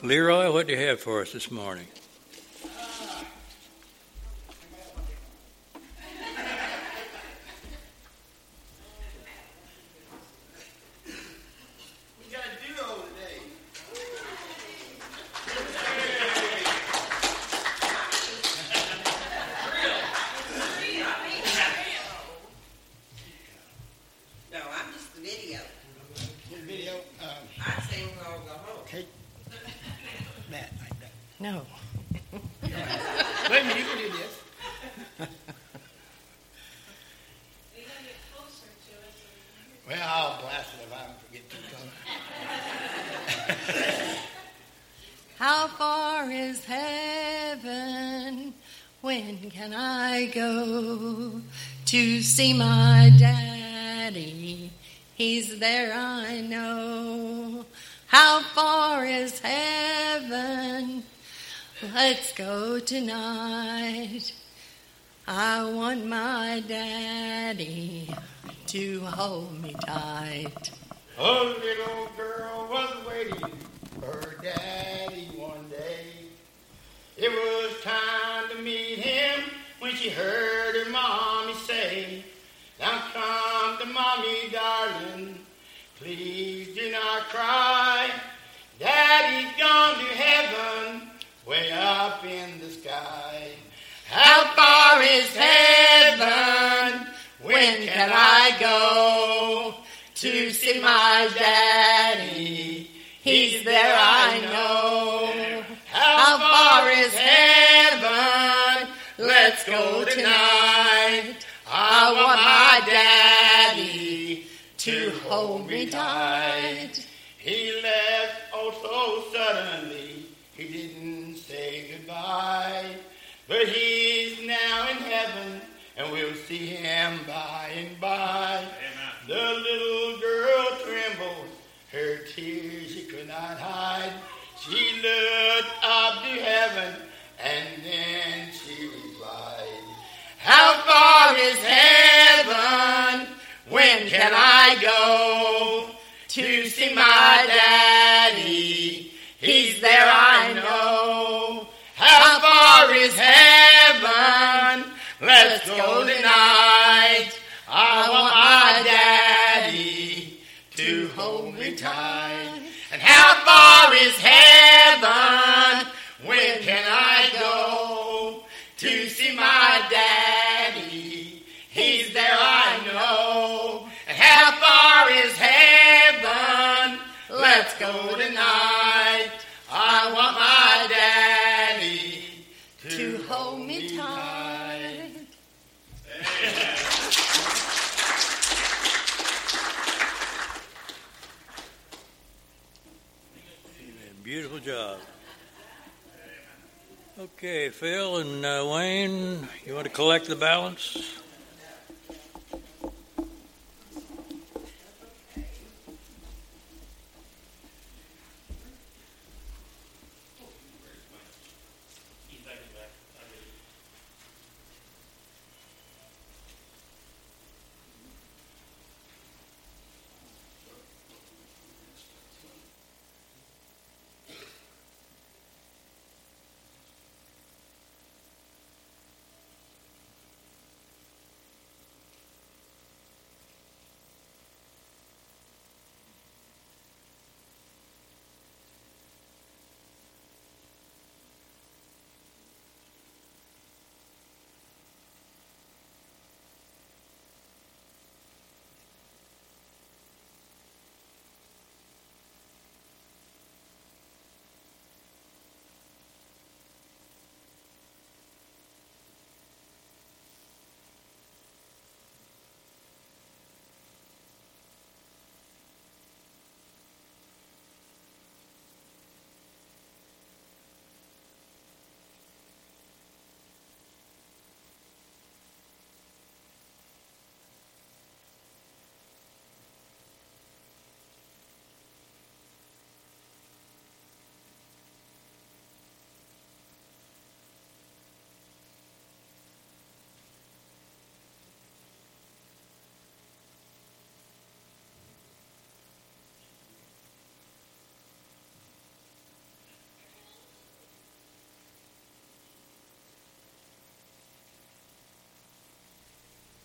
Leroy, what do you have for us this morning? No. Wait a minute, you can do this. Well, I'll blast it if I don't forget to color. How far is heaven? When can I go to see my daddy? He's there, I know. How far is heaven? Let's go tonight. I want my daddy to hold me tight. A little girl was waiting for her daddy one day. It was time to meet him when she heard her mommy say, "Now come to mommy, darling. Please do not cry. Daddy's gone to heaven, way up in the sky." How far is heaven? When can I go to see my daddy? He's there, I know. How far is heaven? Let's go tonight. I want my daddy to hold me tight. He left oh so suddenly, he didn't say goodbye. But he's now in heaven, and we'll see him by and by. Amen. The little girl trembled, her tears she could not hide. She looked up to heaven, and then she replied, "How far is heaven? When can I go to see my daddy? He's there, I know. How far is heaven? Let's go tonight. I want my daddy to hold me tight." And how far is heaven? When can I go to see my daddy? He's there, I know. And how far is heaven? Let's go tonight. I want my daddy to hold me tight. Beautiful job. Okay, Phil and Wayne, you want to collect the balance?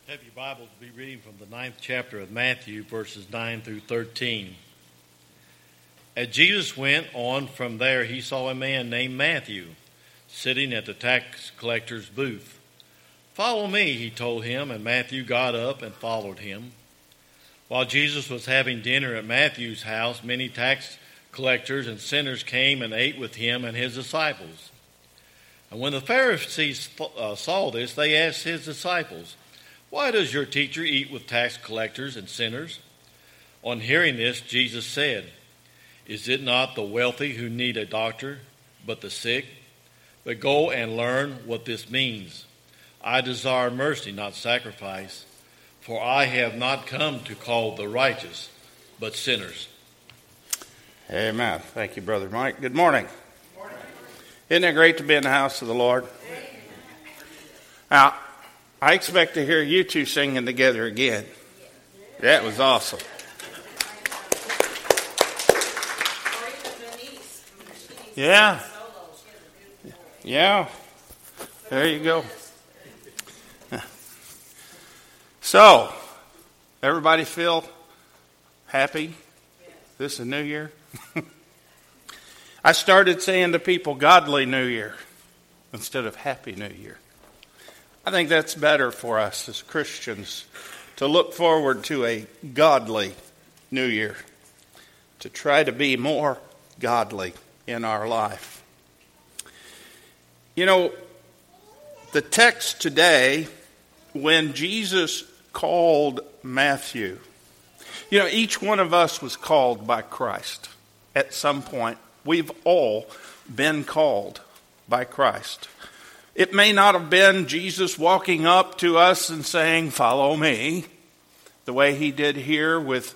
Have your Bibles be reading from the 9th chapter of Matthew, verses 9 through 13. As Jesus went on from there, he saw a man named Matthew sitting at the tax collector's booth. "Follow me," he told him, and Matthew got up and followed him. While Jesus was having dinner at Matthew's house, many tax collectors and sinners came and ate with him and his disciples. And when the Pharisees saw this, they asked his disciples, "Why does your teacher eat with tax collectors and sinners?" On hearing this, Jesus said, "Is it not the wealthy who need a doctor, but the sick? But go and learn what this means. I desire mercy, not sacrifice, for I have not come to call the righteous, but sinners." Amen. Thank you, Brother Mike. Good morning. Good morning. Isn't it great to be in the house of the Lord? Amen. Now, I expect to hear you two singing together again. That was awesome. Yeah. Yeah. There you go. So, everybody feel happy? This is a new year? I started saying to people, Godly New Year, instead of Happy New Year. I think that's better for us as Christians to look forward to a godly New Year, to try to be more godly in our life. You know, the text today, when Jesus called Matthew, you know, each one of us was called by Christ at some point. We've all been called by Christ. It may not have been Jesus walking up to us and saying, "Follow me," the way he did here with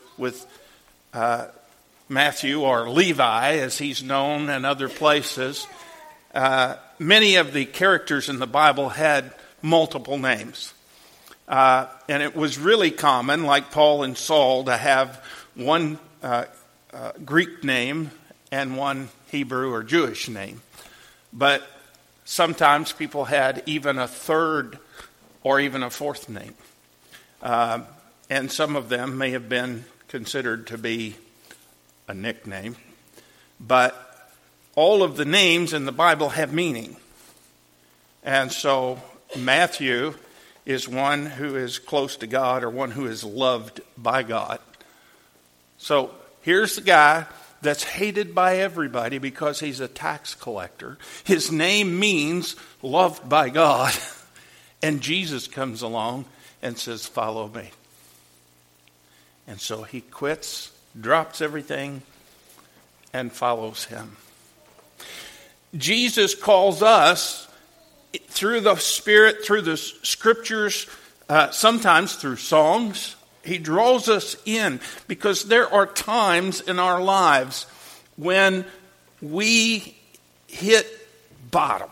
Matthew, or Levi as he's known in other places. Many of the characters in the Bible had multiple names. And it was really common, like Paul and Saul, to have one Greek name and one Hebrew or Jewish name. But sometimes people had even a third or even a fourth name. And some of them may have been considered to be a nickname. But all of the names in the Bible have meaning. And so Matthew is one who is close to God, or one who is loved by God. So here's the guy that's hated by everybody because he's a tax collector. His name means loved by God. And Jesus comes along and says, "Follow me." And so he quits, drops everything, and follows him. Jesus calls us through the Spirit, through the Scriptures, sometimes through songs. He draws us in because there are times in our lives when we hit bottom.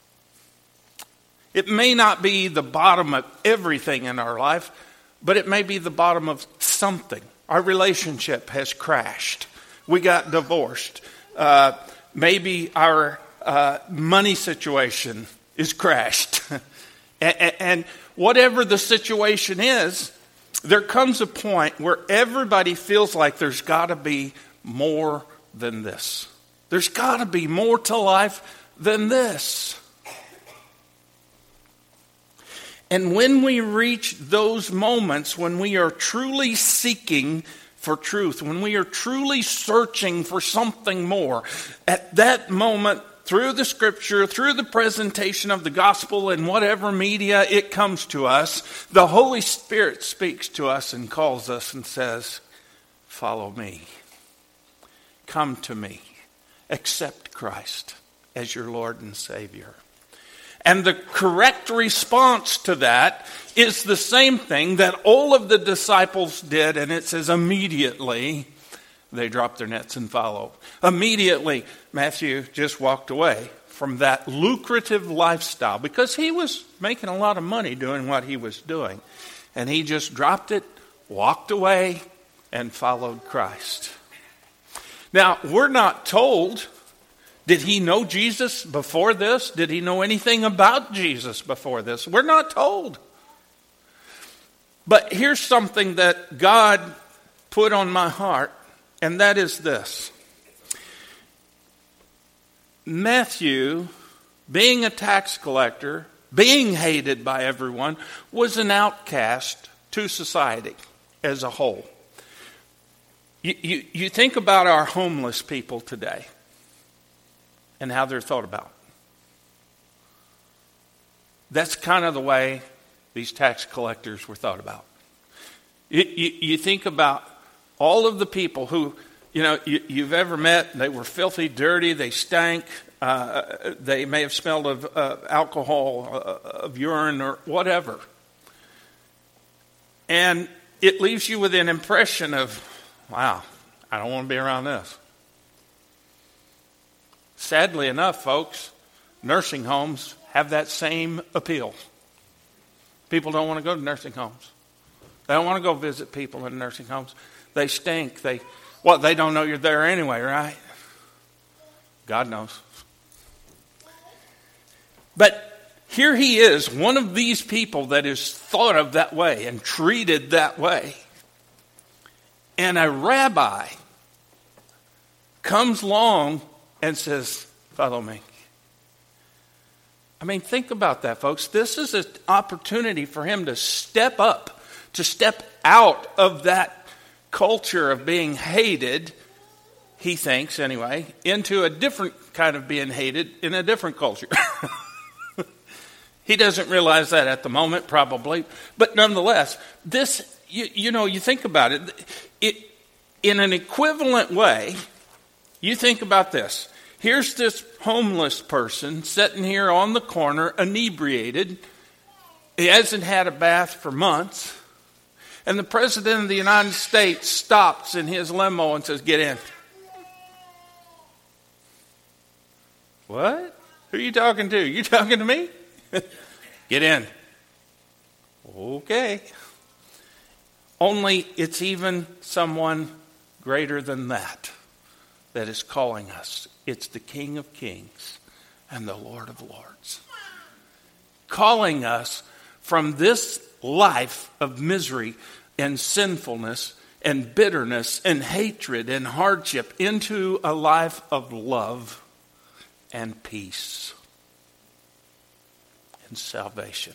It may not be the bottom of everything in our life, but it may be the bottom of something. Our relationship has crashed. We got divorced. Maybe our money situation is crashed. And whatever the situation is, there comes a point where everybody feels like there's got to be more than this. There's got to be more to life than this. And when we reach those moments when we are truly seeking for truth, when we are truly searching for something more, at that moment, through the Scripture, through the presentation of the gospel in whatever media it comes to us, the Holy Spirit speaks to us and calls us and says, "Follow me. Come to me. Accept Christ as your Lord and Savior." And the correct response to that is the same thing that all of the disciples did, and it says immediately they dropped their nets and followed. Immediately, Matthew just walked away from that lucrative lifestyle because he was making a lot of money doing what he was doing. And he just dropped it, walked away, and followed Christ. Now, we're not told, did he know Jesus before this? Did he know anything about Jesus before this? We're not told. But here's something that God put on my heart, and that is this. Matthew, being a tax collector, being hated by everyone, was an outcast to society as a whole. You think about our homeless people today and how they're thought about. That's kind of the way these tax collectors were thought about. You think about all of the people who, you've ever met. They were filthy, dirty, they stank. They may have smelled of alcohol, of urine, or whatever. And it leaves you with an impression of, wow, I don't want to be around this. Sadly enough, folks, nursing homes have that same appeal. People don't want to go to nursing homes. They don't want to go visit people in nursing homes. They stink. They don't know you're there anyway, right? God knows. But here he is, one of these people that is thought of that way and treated that way. And a rabbi comes along and says, follow me. I mean, think about that, folks. This is an opportunity for him to step up, to step out of that culture of being hated, he thinks anyway, into a different kind of being hated in a different culture. He doesn't realize that at the moment, probably. But nonetheless, this, you think about it, in an equivalent way, you think about this. Here's this homeless person sitting here on the corner, inebriated. He hasn't had a bath for months. And the President of the United States stops in his limo and says, get in. What? Who are you talking to? You talking to me? Get in. Okay. Only it's even someone greater than that is calling us. It's the King of Kings and the Lord of Lords. Calling us from this life of misery and sinfulness and bitterness and hatred and hardship into a life of love and peace and salvation.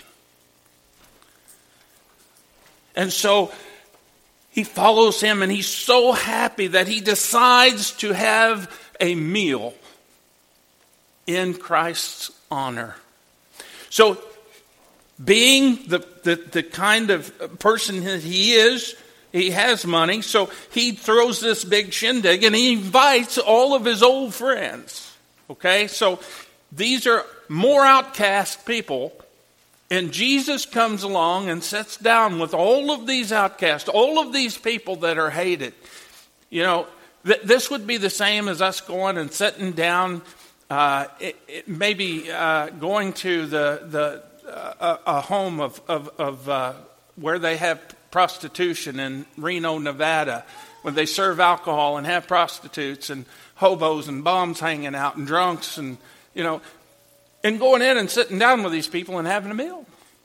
And so he follows him, and he's so happy that he decides to have a meal in Christ's honor. So, being the kind of person that he is, he has money, so he throws this big shindig and he invites all of his old friends. Okay, so these are more outcast people, and Jesus comes along and sits down with all of these outcasts, all of these people that are hated. This would be the same as us going and sitting down, maybe going to a home of where they have prostitution in Reno, Nevada, when they serve alcohol and have prostitutes and hobos and bums hanging out and drunks and going in and sitting down with these people and having a meal.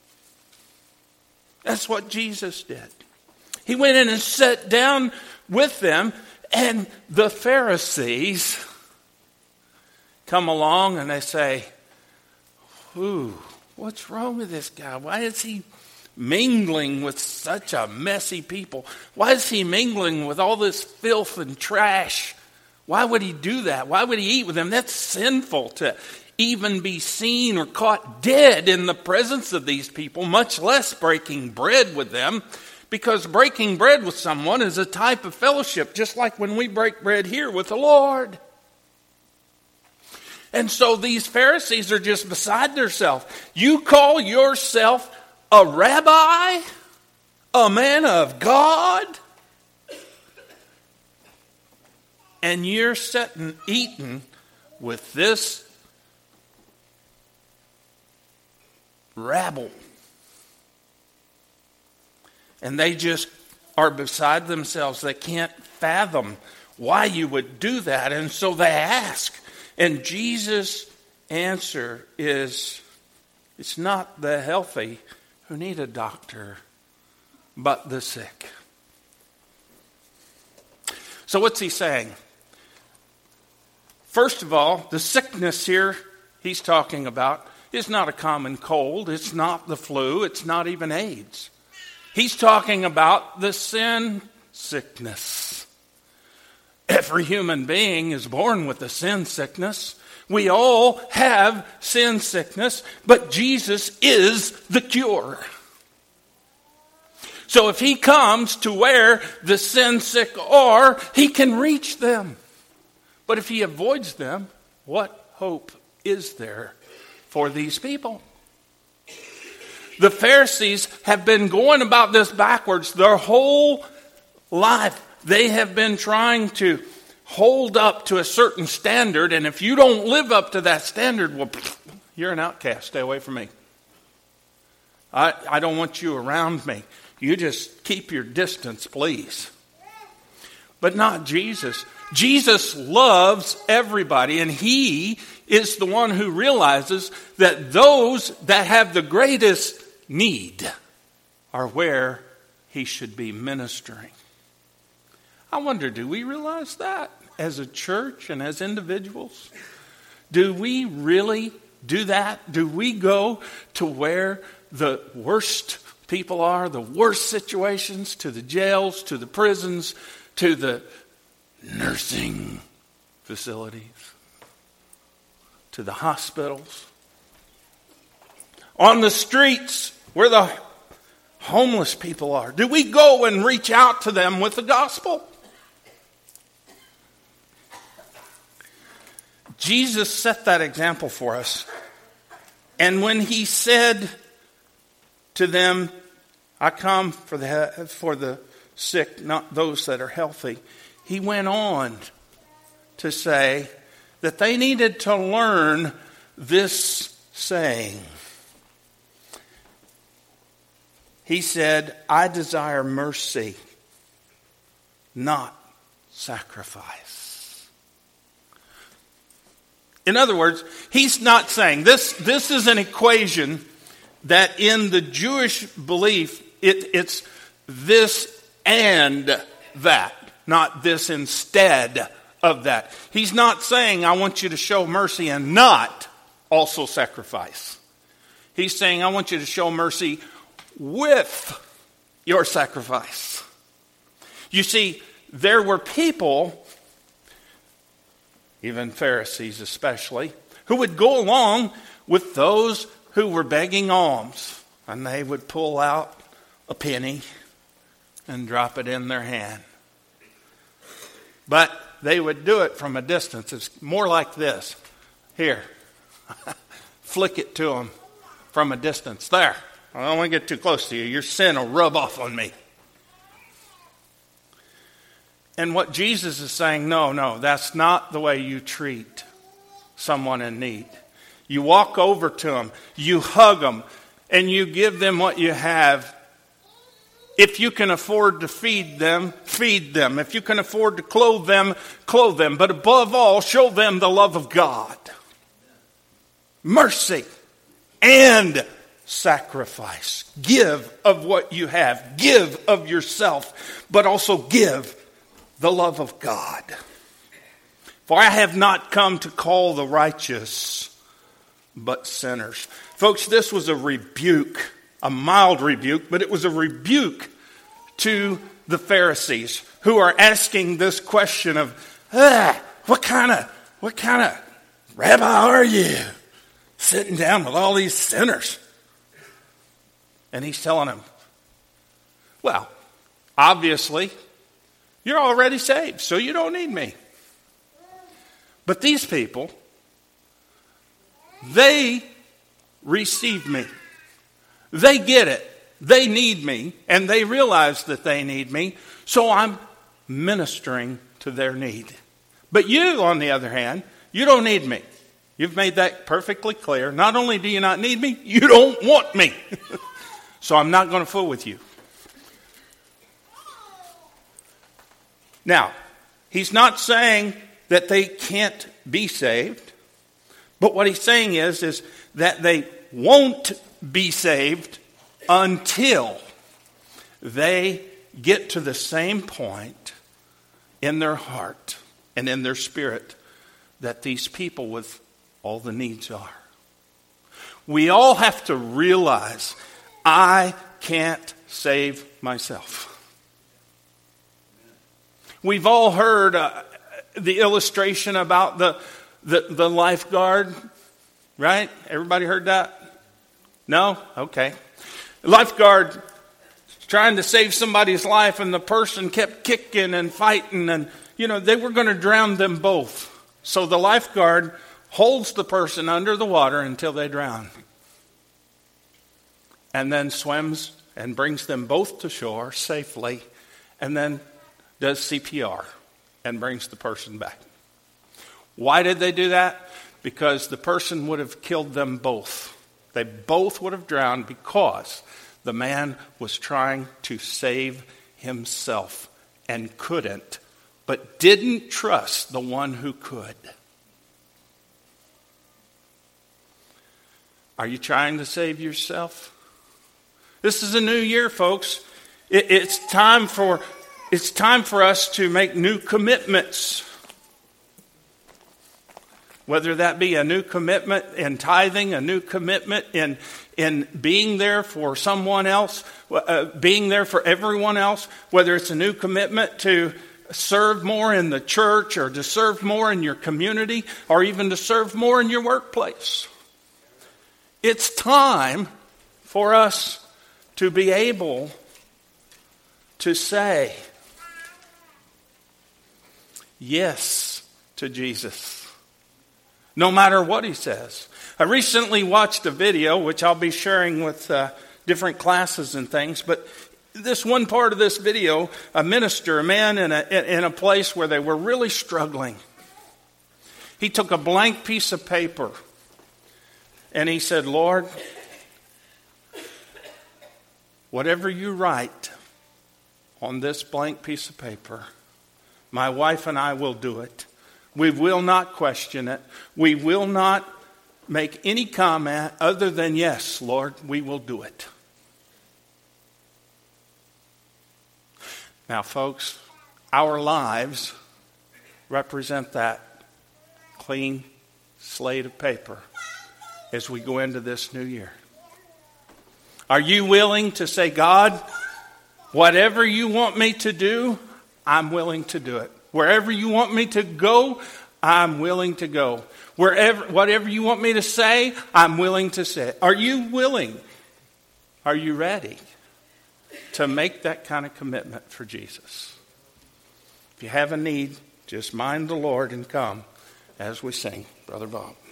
That's what Jesus did. He went in and sat down with them, and the Pharisees come along and they say, ooh, what's wrong with this guy? Why is he mingling with such a messy people? Why is he mingling with all this filth and trash? Why would he do that? Why would he eat with them? That's sinful to even be seen or caught dead in the presence of these people, much less breaking bread with them. Because breaking bread with someone is a type of fellowship, just like when we break bread here with the Lord. And so these Pharisees are just beside themselves. You call yourself a rabbi? A man of God? And you're sitting eating with this rabble. And they just are beside themselves. They can't fathom why you would do that. And so they ask. And Jesus' answer is, it's not the healthy who need a doctor, but the sick. So what's he saying? First of all, the sickness here he's talking about is not a common cold. It's not the flu. It's not even AIDS. He's talking about the sin sickness. Every human being is born with a sin sickness. We all have sin sickness, but Jesus is the cure. So if he comes to where the sin sick are, he can reach them. But if he avoids them, what hope is there for these people? The Pharisees have been going about this backwards their whole life. They have been trying to hold up to a certain standard, and if you don't live up to that standard, well, you're an outcast. Stay away from me. I don't want you around me. You just keep your distance, please. But not Jesus. Jesus loves everybody, and he is the one who realizes that those that have the greatest need are where he should be ministering. I wonder, do we realize that as a church and as individuals? Do we really do that? Do we go to where the worst people are, the worst situations, to the jails, to the prisons, to the nursing facilities, to the hospitals, on the streets where the homeless people are? Do we go and reach out to them with the gospel? Jesus set that example for us. And when he said to them, I come for the sick, not those that are healthy, he went on to say that they needed to learn this saying. He said, I desire mercy, not sacrifice. In other words, he's not saying, this is an equation that in the Jewish belief, it's this and that, not this instead of that. He's not saying, I want you to show mercy and not also sacrifice. He's saying, I want you to show mercy with your sacrifice. You see, there were people, even Pharisees especially, who would go along with those who were begging alms, and they would pull out a penny and drop it in their hand. But they would do it from a distance. It's more like this. Here, flick it to them from a distance. There, I don't want to get too close to you. Your sin will rub off on me. And what Jesus is saying, no, that's not the way you treat someone in need. You walk over to them, you hug them, and you give them what you have. If you can afford to feed them, feed them. If you can afford to clothe them, clothe them. But above all, show them the love of God. Mercy and sacrifice. Give of what you have. Give of yourself, but also give the love of God. For I have not come to call the righteous, but sinners. Folks, this was a rebuke, a mild rebuke, but it was a rebuke to the Pharisees who are asking this question of, what kind of rabbi are you sitting down with all these sinners? And he's telling them, well, obviously, you're already saved, so you don't need me. But these people, they receive me. They get it. They need me, and they realize that they need me, so I'm ministering to their need. But you, on the other hand, you don't need me. You've made that perfectly clear. Not only do you not need me, you don't want me. So I'm not going to fool with you. Now, he's not saying that they can't be saved, but what he's saying is that they won't be saved until they get to the same point in their heart and in their spirit that these people with all the needs are. We all have to realize, I can't save myself. We've all heard the illustration about the lifeguard, right? Everybody heard that? No? Okay. The lifeguard trying to save somebody's life, and the person kept kicking and fighting, and they were going to drown them both. So the lifeguard holds the person under the water until they drown, and then swims and brings them both to shore safely, and then does CPR and brings the person back. Why did they do that? Because the person would have killed them both. They both would have drowned because the man was trying to save himself and couldn't, but didn't trust the one who could. Are you trying to save yourself? This is a new year, folks. It's time for us to make new commitments. Whether that be a new commitment in tithing, a new commitment in being there for someone else, being there for everyone else, whether it's a new commitment to serve more in the church or to serve more in your community or even to serve more in your workplace. It's time for us to be able to say yes to Jesus, no matter what he says. I recently watched a video, which I'll be sharing with different classes and things, but this one part of this video, a minister, a man in a place where they were really struggling, he took a blank piece of paper and he said, Lord, whatever you write on this blank piece of paper, my wife and I will do it. We will not question it. We will not make any comment other than, yes, Lord, we will do it. Now, folks, our lives represent that clean slate of paper as we go into this new year. Are you willing to say, God, whatever you want me to do, I'm willing to do it. Wherever you want me to go, I'm willing to go. Whatever you want me to say, I'm willing to say. Are you willing? Are you ready to make that kind of commitment for Jesus? If you have a need, just mind the Lord and come as we sing, Brother Bob.